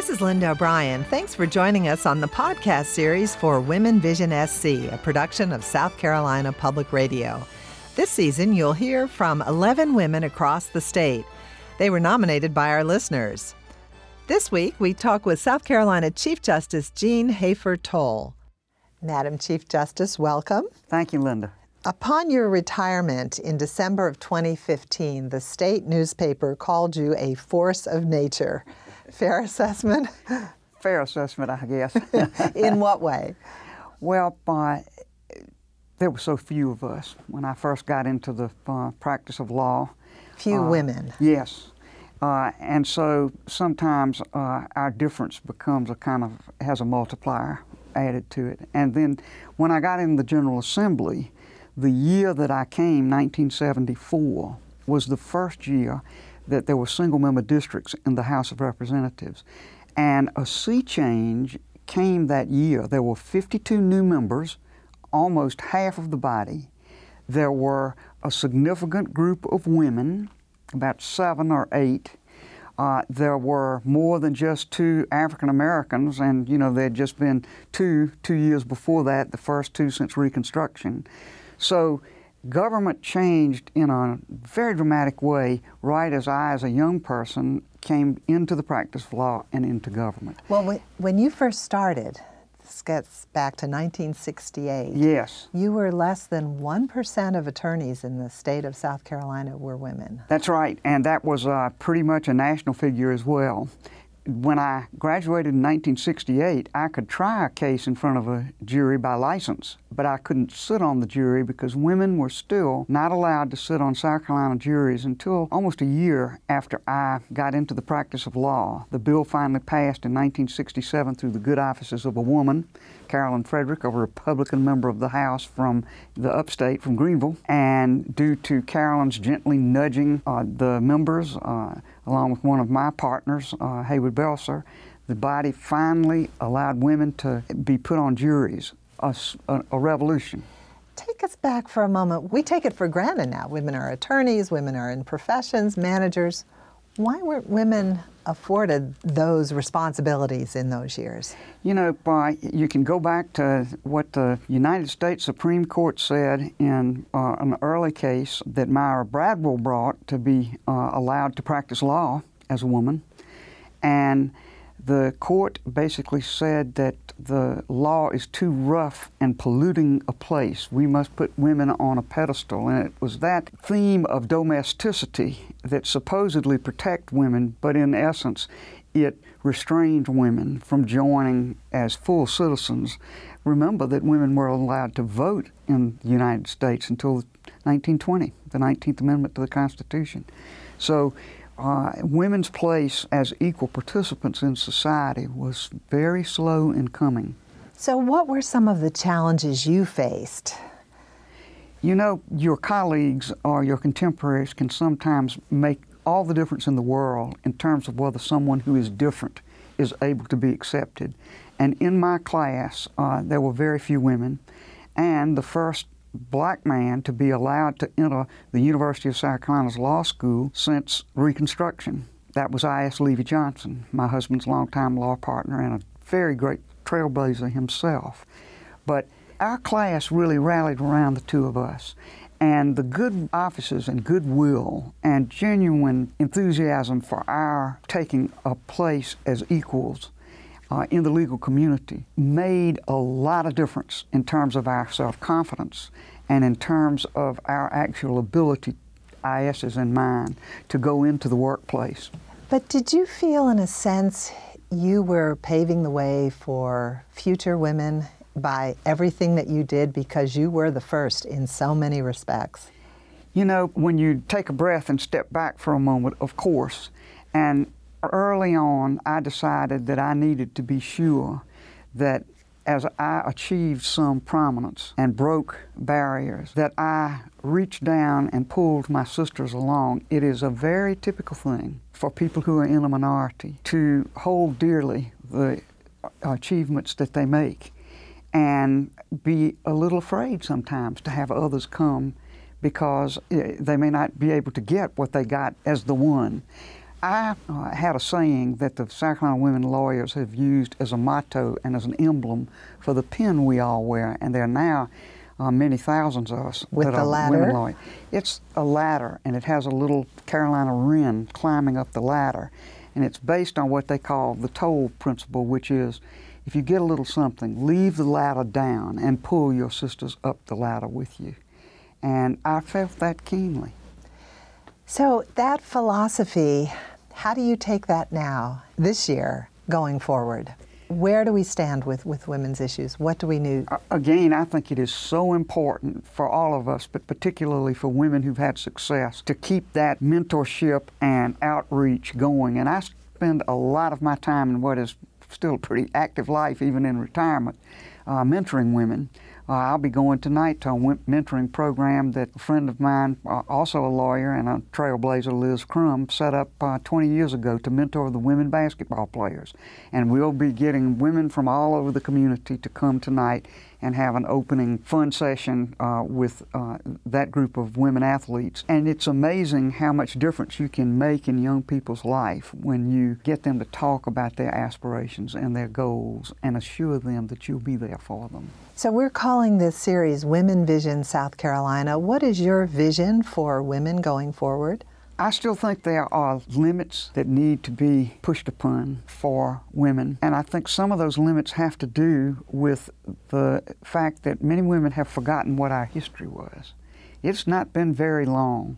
This is Linda O'Brien. Thanks for joining us on the podcast series for Women Vision SC, a production of South Carolina Public Radio. This season, you'll hear from 11 women across the state. They were nominated by our listeners. This week, we talk with South Carolina Chief Justice Jean Hafer Toll. Madam Chief Justice, welcome. Thank you, Linda. Upon your retirement in December of 2015, the state newspaper called you a force of nature. Fair assessment? Fair assessment, I guess. In what way? Well, there were so few of us when I first got into the practice of law. Few women. Yes. And so sometimes our difference becomes has a multiplier added to it. And then when I got in the General Assembly, the year that I came, 1974, was the first year that there were single-member districts in the House of Representatives. And a sea change came that year. There were 52 new members, almost half of the body. There were a significant group of women, about 7 or 8. There were more than just 2 African Americans, and there had just been two years before that, the first 2 since Reconstruction. So government changed in a very dramatic way right as I, as a young person, came into the practice of law and into government. Well, when you first started, this gets back to 1968. Yes. You were less than 1% of attorneys in the state of South Carolina were women. That's right, and that was pretty much a national figure as well. When I graduated in 1968, I could try a case in front of a jury by license, but I couldn't sit on the jury because women were still not allowed to sit on South Carolina juries until almost a year after I got into the practice of law. The bill finally passed in 1967 through the good offices of a woman, Carolyn Frederick, a Republican member of the House from the upstate, from Greenville, and due to Carolyn's gently nudging the members, along with one of my partners, Haywood Belser, the body finally allowed women to be put on juries, a revolution. Take us back for a moment. We take it for granted now. Women are attorneys, women are in professions, managers. Why weren't women afforded those responsibilities in those years? You can go back to what the United States Supreme Court said in an early case that Myra Bradwell brought to be allowed to practice law as a woman. And the court basically said that the law is too rough and polluting a place. We must put women on a pedestal. And it was that theme of domesticity that supposedly protect women, but in essence, it restrained women from joining as full citizens. Remember that women were allowed to vote in the United States until 1920, the 19th Amendment to the Constitution. So women's place as equal participants in society was very slow in coming. So what were some of the challenges you faced? Your colleagues or your contemporaries can sometimes make all the difference in the world in terms of whether someone who is different is able to be accepted. And in my class, there were very few women, and the first black man to be allowed to enter the University of South Carolina's law school since Reconstruction. That was I.S. Levy Johnson, my husband's longtime law partner and a very great trailblazer himself. But our class really rallied around the two of us. And the good offices and goodwill and genuine enthusiasm for our taking a place as equals in the legal community made a lot of difference in terms of our self-confidence and in terms of our actual ability, IS's and mine, to go into the workplace. But did you feel, in a sense, you were paving the way for future women by everything that you did because you were the first in so many respects? When you take a breath and step back for a moment, of course, and early on, I decided that I needed to be sure that as I achieved some prominence and broke barriers, that I reached down and pulled my sisters along. It is a very typical thing for people who are in a minority to hold dearly the achievements that they make and be a little afraid sometimes to have others come because they may not be able to get what they got as the one. I had a saying that the South Carolina women lawyers have used as a motto and as an emblem for the pin we all wear, and there are now many thousands of us with that the are ladder. Women lawyers. It's a ladder, and it has a little Carolina wren climbing up the ladder, and it's based on what they call the toll principle, which is if you get a little something, leave the ladder down and pull your sisters up the ladder with you. And I felt that keenly. So that philosophy, how do you take that now, this year, going forward? Where do we stand with women's issues? What do we need? Again, I think it is so important for all of us, but particularly for women who've had success, to keep that mentorship and outreach going. And I spend a lot of my time in what is still a pretty active life, even in retirement, mentoring women. I'll be going tonight to a mentoring program that a friend of mine, also a lawyer and a trailblazer, Liz Crum, set up 20 years ago to mentor the women basketball players. And we'll be getting women from all over the community to come tonight and have an opening fun session with that group of women athletes. And it's amazing how much difference you can make in young people's life when you get them to talk about their aspirations and their goals and assure them that you'll be there for them. So we're calling this series Women Vision South Carolina. What is your vision for women going forward? I still think there are limits that need to be pushed upon for women, and I think some of those limits have to do with the fact that many women have forgotten what our history was. It's not been very long.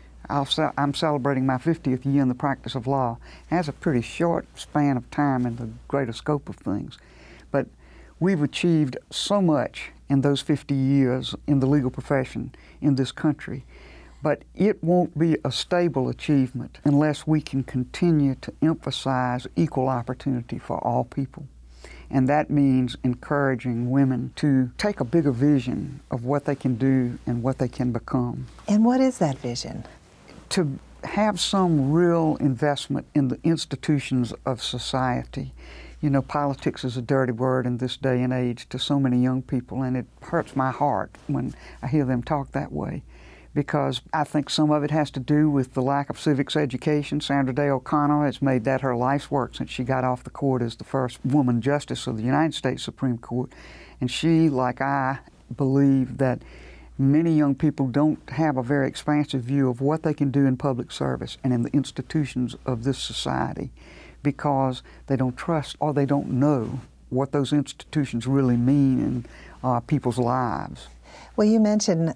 I'm celebrating my 50th year in the practice of law. That's a pretty short span of time in the greater scope of things. But we've achieved so much in those 50 years in the legal profession in this country. But it won't be a stable achievement unless we can continue to emphasize equal opportunity for all people. And that means encouraging women to take a bigger vision of what they can do and what they can become. And what is that vision? To have some real investment in the institutions of society. You know, politics is a dirty word in this day and age to so many young people, and it hurts my heart when I hear them talk that way, because I think some of it has to do with the lack of civics education. Sandra Day O'Connor has made that her life's work since she got off the court as the first woman justice of the United States Supreme Court. And she, like I, believe that many young people don't have a very expansive view of what they can do in public service and in the institutions of this society, because they don't trust or they don't know what those institutions really mean in people's lives. Well, you mentioned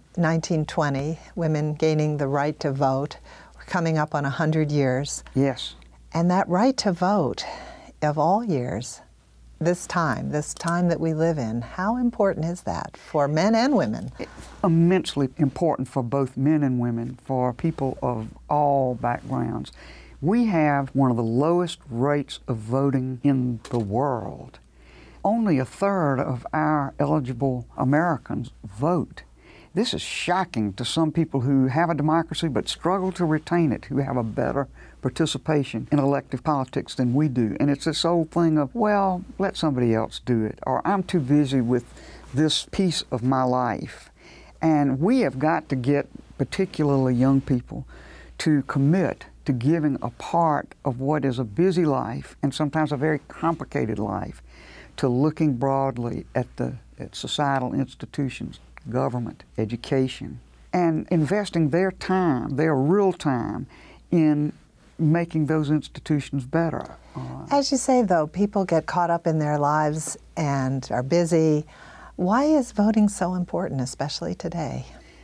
1920, women gaining the right to vote. We're coming up on 100 years. Yes. And that right to vote of all years, this time that we live in, how important is that for men and women? Immensely important for both men and women, for people of all backgrounds. We have one of the lowest rates of voting in the world. Only a third of our eligible Americans vote. This is shocking to some people who have a democracy but struggle to retain it, who have a better participation in elective politics than we do. And it's this old thing of, well, let somebody else do it, or I'm too busy with this piece of my life. And we have got to get particularly young people to commit to giving a part of what is a busy life and sometimes a very complicated life to looking broadly at societal institutions, government, education, and investing their time, their real time, in making those institutions better. As you say, though, people get caught up in their lives and are busy. Why is voting so important, especially today?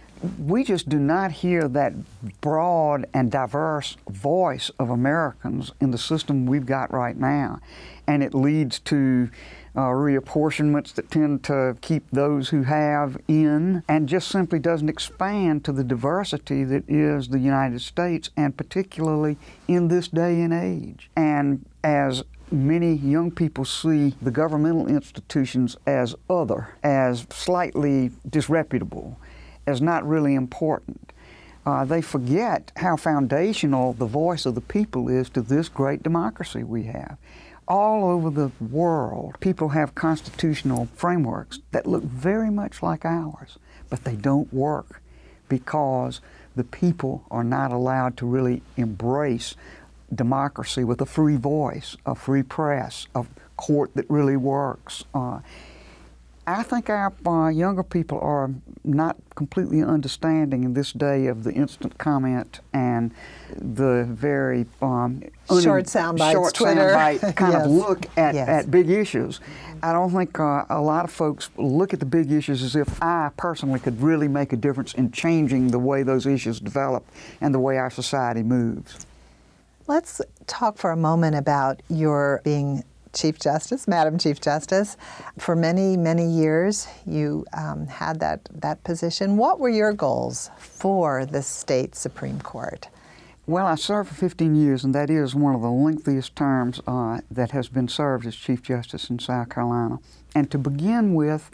We just do not hear that broad and diverse voice of Americans in the system we've got right now. And it leads to reapportionments that tend to keep those who have in, and just simply doesn't expand to the diversity that is the United States, and particularly in this day and age. And as many young people see the governmental institutions as other, as slightly disreputable, as not really important, they forget how foundational the voice of the people is to this great democracy we have. All over the world, people have constitutional frameworks that look very much like ours, but they don't work because the people are not allowed to really embrace democracy with a free voice, a free press, a court that really works. I think our younger people are not completely understanding in this day of the instant comment and the very short sound bites, Twitter kind of look at big issues. I don't think a lot of folks look at the big issues as if I personally could really make a difference in changing the way those issues develop and the way our society moves. Let's talk for a moment about your being Chief Justice, Madam Chief Justice. For many, many years, you had that position. What were your goals for the state Supreme Court? Well, I served for 15 years, and that is one of the lengthiest terms that has been served as Chief Justice in South Carolina. And to begin with,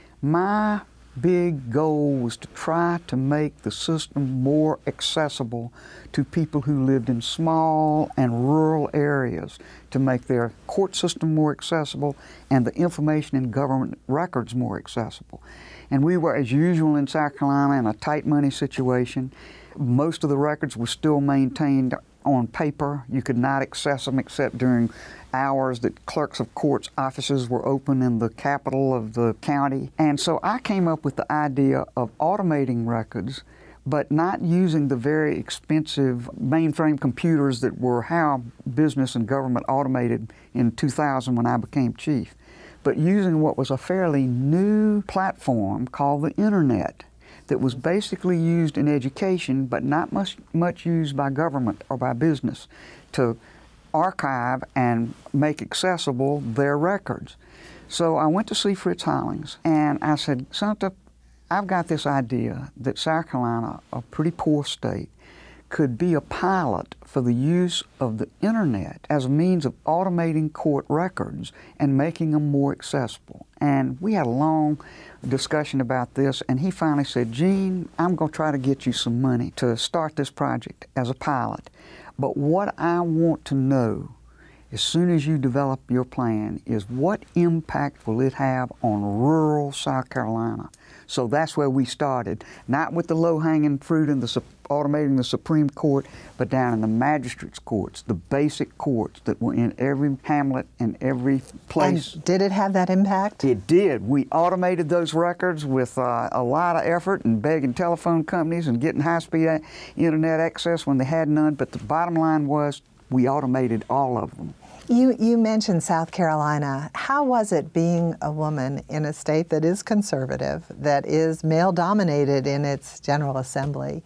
my big goal was to try to make the system more accessible to people who lived in small and rural areas, to make their court system more accessible and the information in government records more accessible. And we were, as usual in South Carolina, in a tight money situation. Most of the records were still maintained on paper. You could not access them except during hours that clerks of courts offices were open in the capital of the county. And so I came up with the idea of automating records, but not using the very expensive mainframe computers that were how business and government automated in 2000 when I became chief, but using what was a fairly new platform called the Internet that was basically used in education but not much used by government or by business to archive and make accessible their records. So I went to see Fritz Hollings and I said, Senator, I've got this idea that South Carolina, a pretty poor state, could be a pilot for the use of the Internet as a means of automating court records and making them more accessible. And we had a long discussion about this, and he finally said, Gene, I'm going to try to get you some money to start this project as a pilot. But what I want to know as soon as you develop your plan is what impact will it have on rural South Carolina? So that's where we started, not with the low-hanging fruit and automating the Supreme Court, but down in the magistrates' courts, the basic courts that were in every hamlet and every place. And did it have that impact? It did. We automated those records with a lot of effort and begging telephone companies and getting high-speed Internet access when they had none, but the bottom line was we automated all of them. You mentioned South Carolina. How was it being a woman in a state that is conservative, that is male-dominated in its General Assembly?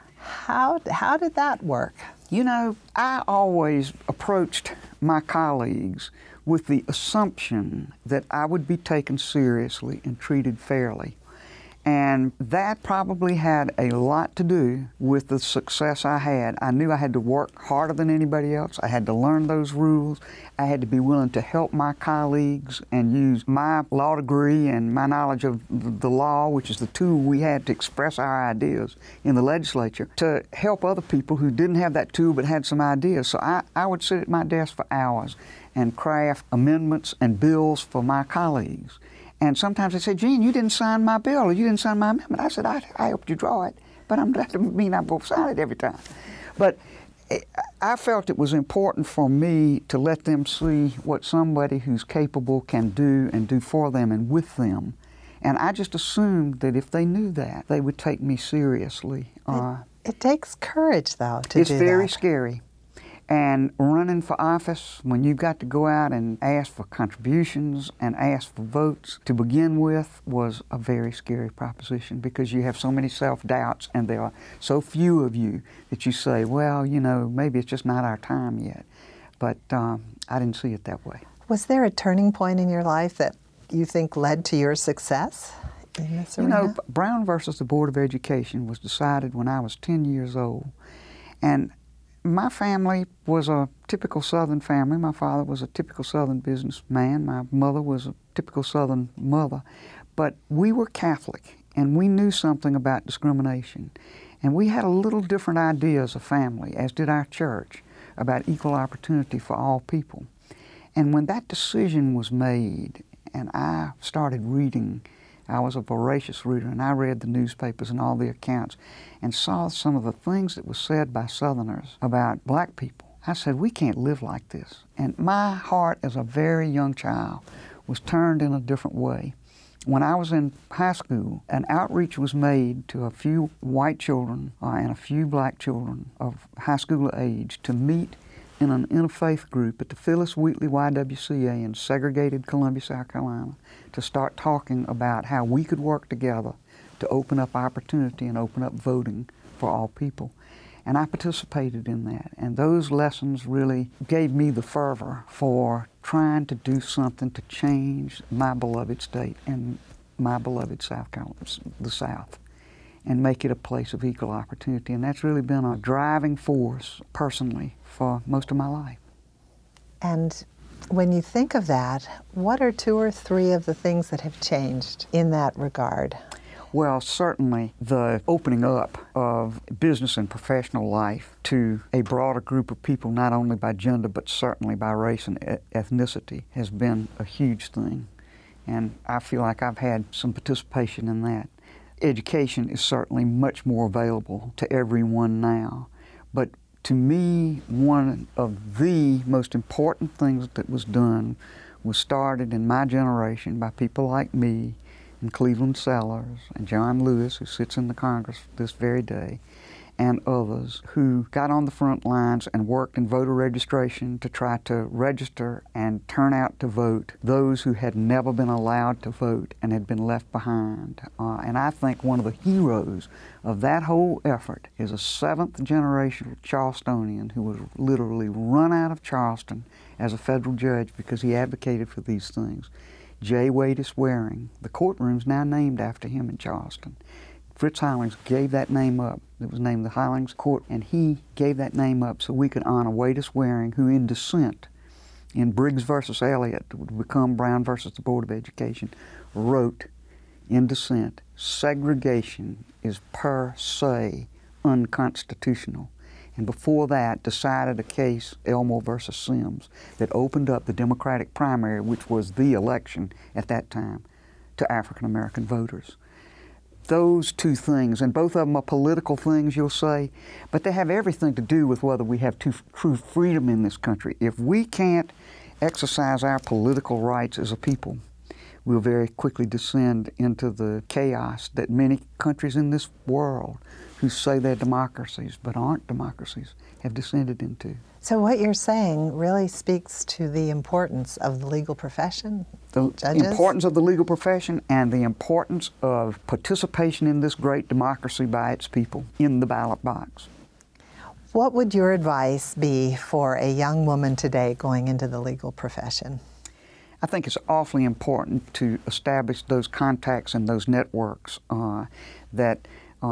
How did that work? You know, I always approached my colleagues with the assumption that I would be taken seriously and treated fairly. And that probably had a lot to do with the success I had. I knew I had to work harder than anybody else. I had to learn those rules. I had to be willing to help my colleagues and use my law degree and my knowledge of the law, which is the tool we had to express our ideas in the legislature, to help other people who didn't have that tool but had some ideas. So I would sit at my desk for hours and craft amendments and bills for my colleagues. And sometimes they say, Gene, you didn't sign my bill or you didn't sign my amendment. I said, I helped you draw it, but that doesn't mean I'm going to sign it every time. But I felt it was important for me to let them see what somebody who's capable can do and do for them and with them. And I just assumed that if they knew that, they would take me seriously. It takes courage, though, to do that. It's very scary. And running for office, when you've got to go out and ask for contributions and ask for votes to begin with, was a very scary proposition because you have so many self-doubts and there are so few of you that you say, well, you know, maybe it's just not our time yet. But I didn't see it that way. Was there a turning point in your life that you think led to your success in this arena? You know, Brown versus the Board of Education was decided when I was 10 years old. And my family was a typical Southern family. My father was a typical Southern businessman. My mother was a typical Southern mother. But we were Catholic, and we knew something about discrimination. And we had a little different idea as a family, as did our church, about equal opportunity for all people. And when that decision was made, and I started reading, I was a voracious reader, and I read the newspapers and all the accounts and saw some of the things that were said by Southerners about black people I said, we can't live like this. And my heart as a very young child was turned in a different way. When I was in high school, an outreach was made to a few white children and a few black children of high school age to meet in an interfaith group at the Phyllis Wheatley YWCA in segregated Columbia, South Carolina, to start talking about how we could work together to open up opportunity and open up voting for all people. And I participated in that. And those lessons really gave me the fervor for trying to do something to change my beloved state and my beloved South Carolina, the South, and make it a place of equal opportunity. And that's really been a driving force personally for most of my life. And when you think of that, what are 2 or 3 of the things that have changed in that regard? Well, certainly the opening up of business and professional life to a broader group of people, not only by gender, but certainly by race and ethnicity, has been a huge thing. And I feel like I've had some participation in that. Education is certainly much more available to everyone now. But to me, one of the most important things that was done was started in my generation by people like me, and Cleveland Sellers, and John Lewis, who sits in the Congress this very day, and others who got on the front lines and worked in voter registration to try to register and turn out to vote those who had never been allowed to vote and had been left behind. And I think one of the heroes of that whole effort is a 7th generation Charlestonian who was literally run out of Charleston as a federal judge because he advocated for these things. J. Wadis Waring. The courtroom's now named after him in Charleston. Fritz Heilings gave that name up. It was named the Heilings Court, and he gave that name up so we could honor Wadis Waring, who in dissent, in Briggs versus Elliott, would become Brown versus the Board of Education, wrote in dissent, segregation is per se unconstitutional. And before that, decided a case, Elmore versus Sims, that opened up the Democratic primary, which was the election at that time, to African American voters. Those 2 things, and both of them are political things, you'll say, but they have everything to do with whether we have true freedom in this country. If we can't exercise our political rights as a people, we'll very quickly descend into the chaos that many countries in this world who say they're democracies but aren't democracies have descended into. So what you're saying really speaks to the importance of the legal profession, the judges? Importance of the legal profession and the importance of participation in this great democracy by its people in the ballot box. What would your advice be for a young woman today going into the legal profession? I think it's awfully important to establish those contacts and those networks that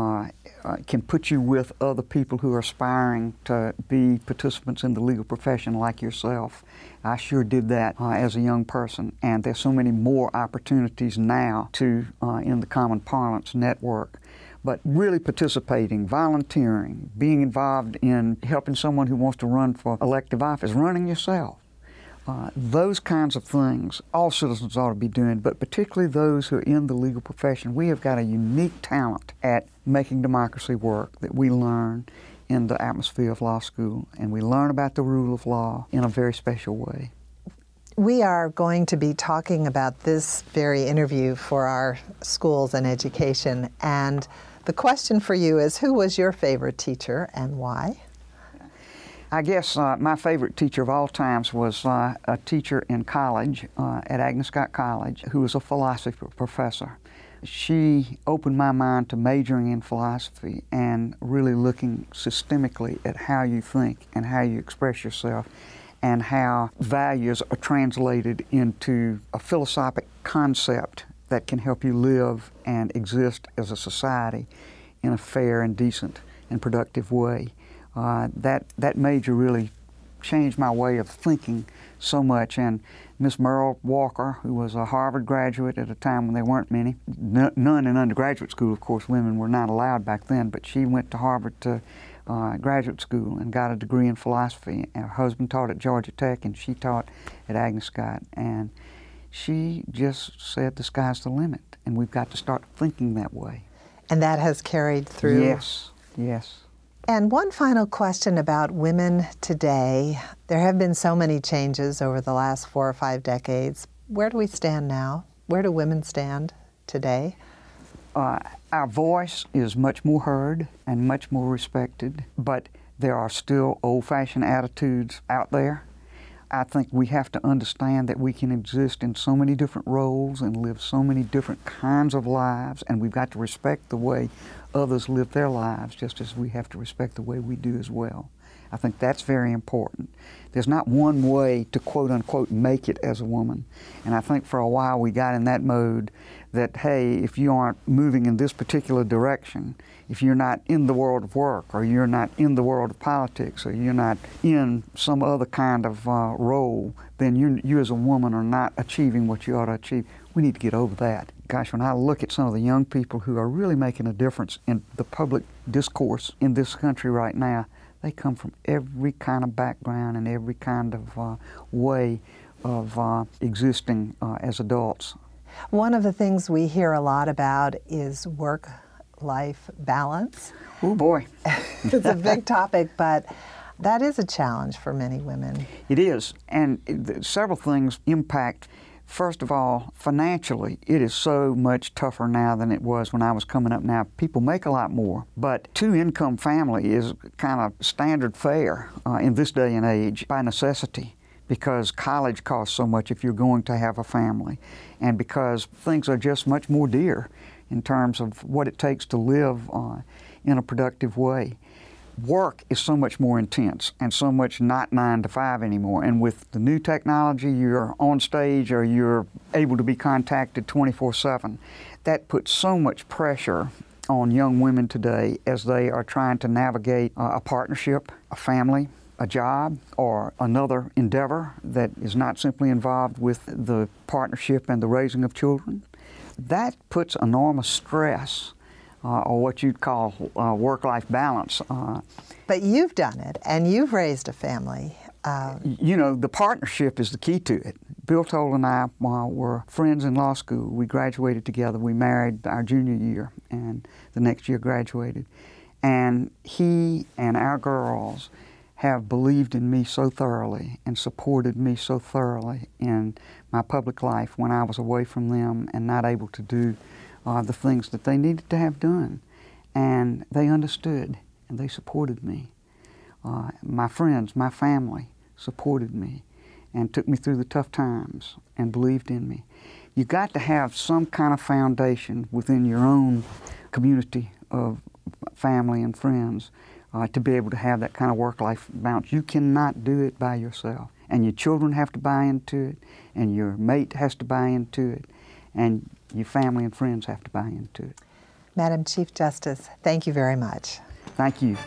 can put you with other people who are aspiring to be participants in the legal profession like yourself. I sure did that as a young person, and there's so many more opportunities now to, in the common parlance, network. But really participating, volunteering, being involved in helping someone who wants to run for elective office, running yourself. Those kinds of things all citizens ought to be doing, but particularly those who are in the legal profession. We have got a unique talent at making democracy work that we learn in the atmosphere of law school, and we learn about the rule of law in a very special way. We are going to be talking about this very interview for our schools and education, and the question for you is, who was your favorite teacher and why? I guess my favorite teacher of all times was a teacher in college at Agnes Scott College who was a philosophy professor. She opened my mind to majoring in philosophy and really looking systemically at how you think and how you express yourself and how values are translated into a philosophic concept that can help you live and exist as a society in a fair and decent and productive way. That major really changed my way of thinking so much. And Miss Merle Walker, who was a Harvard graduate at a time when there weren't many, none in undergraduate school, of course, women were not allowed back then, but she went to Harvard to graduate school and got a degree in philosophy. And her husband taught at Georgia Tech, and she taught at Agnes Scott. And she just said the sky's the limit, and we've got to start thinking that way. And that has carried through? Yes, yes. And one final question about women today. There have been so many changes over the last 4 or 5 decades. Where do we stand now? Where do women stand today? Our voice is much more heard and much more respected, but there are still old-fashioned attitudes out there. I think we have to understand that we can exist in so many different roles and live so many different kinds of lives, and we've got to respect the way others live their lives just as we have to respect the way we do as well. I think that's very important. There's not one way to quote-unquote make it as a woman, and I think for a while we got in that mode that, hey, if you aren't moving in this particular direction, if you're not in the world of work, or you're not in the world of politics, or you're not in some other kind of role, then you as a woman are not achieving what you ought to achieve. We need to get over that. Gosh, when I look at some of the young people who are really making a difference in the public discourse in this country right now, they come from every kind of background and every kind of way of existing as adults. One of the things we hear a lot about is work-life balance. Oh boy. It's a big topic, but that is a challenge for many women. It is, and several things impact. First of all, financially, it is so much tougher now than it was when I was coming up. Now, people make a lot more, but 2-income family is kind of standard fare in this day and age by necessity, because college costs so much if you're going to have a family, and because things are just much more dear in terms of what it takes to live in a productive way. Work is so much more intense and so much not 9 to 5 anymore. And with the new technology, you're on stage or you're able to be contacted 24/7. That puts so much pressure on young women today as they are trying to navigate a partnership, a family, a job, or another endeavor that is not simply involved with the partnership and the raising of children. That puts enormous stress or what you'd call work-life balance. But you've done it, and you've raised a family. You know, the partnership is the key to it. Bill Toll and I were friends in law school. We graduated together. We married our junior year, and the next year graduated. And he and our girls have believed in me so thoroughly and supported me so thoroughly in my public life when I was away from them and not able to do the things that they needed to have done. And they understood and they supported me. My friends, my family supported me and took me through the tough times and believed in me. You got to have some kind of foundation within your own community of family and friends to be able to have that kind of work-life balance. You cannot do it by yourself. And your children have to buy into it, and your mate has to buy into it, and your family and friends have to buy into it. Madam Chief Justice, thank you very much. Thank you.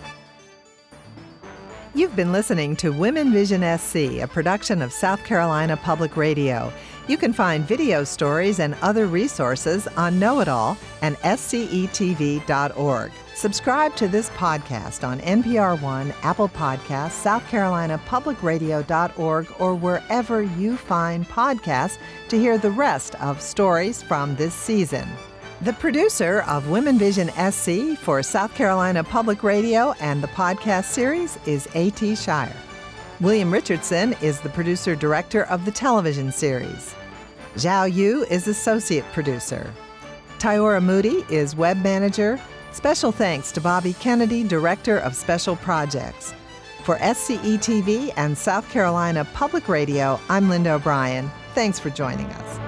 You've been listening to Women Vision SC, a production of South Carolina Public Radio. You can find video stories and other resources on Know It All and scetv.org. Subscribe to this podcast on NPR One, Apple Podcasts, SouthCarolinaPublicRadio.org, or wherever you find podcasts to hear the rest of stories from this season. The producer of Women Vision SC for South Carolina Public Radio and the podcast series is A.T. Shire. William Richardson is the producer-director of the television series. Zhao Yu is associate producer. Tyora Moody is web manager. Special thanks to Bobby Kennedy, Director of Special Projects. For SCETV and South Carolina Public Radio, I'm Linda O'Brien. Thanks for joining us.